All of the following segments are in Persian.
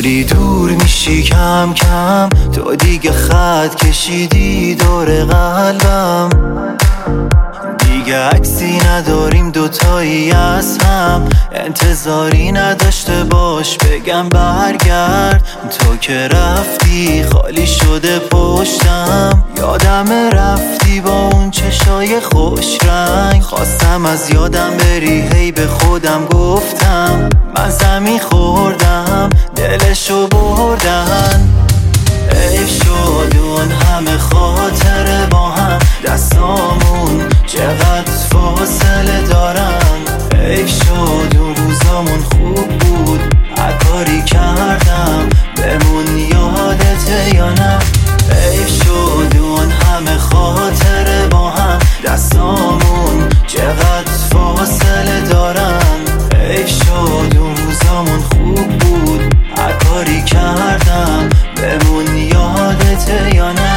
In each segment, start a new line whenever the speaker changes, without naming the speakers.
داری دور میشی کم کم، تو دیگه خط کشیدی دور قلبم، دیگه عکسی نداریم دوتایی از هم، انتظاری نداشته باش بگم برگرد، تو که رفتی خالی شده پشتم، یادم رفتی با اون چشای خوش رنگ، خواستم از یادم بری هی به خودم گفتم من زمین خوردم دلشو بردن، حیف شد اون همه خاطره با هم، دستامون چقدر فاصله دارن، حیف شد اون روزامون خوب بود، هر کاری کردم بمون یادته یا نه، حیف شد اون همه خاطره با هم، دستامون چقدر فاصله دارن، حیف شد اون روزامون خوب بود، هر کاری کردم بمون یادته یا نه.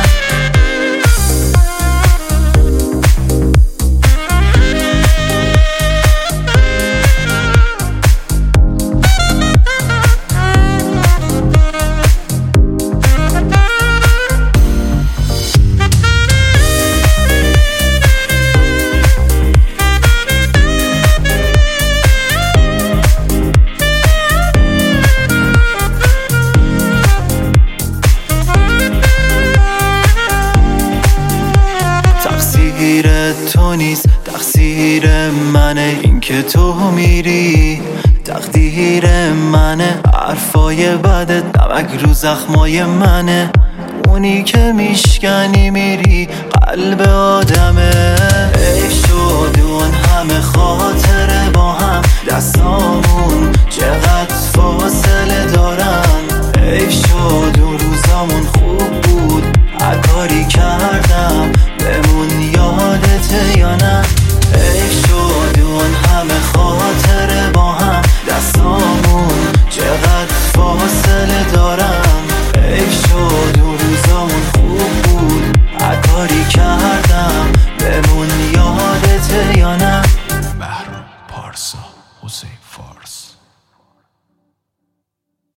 تقصیر تو نیست تقصیر منه، این که تو میری تقدیر منه، حرفای بدت نمک رو زخمای منه، اونی که میشکنی میری قلب آدمه، حیف شد اون همه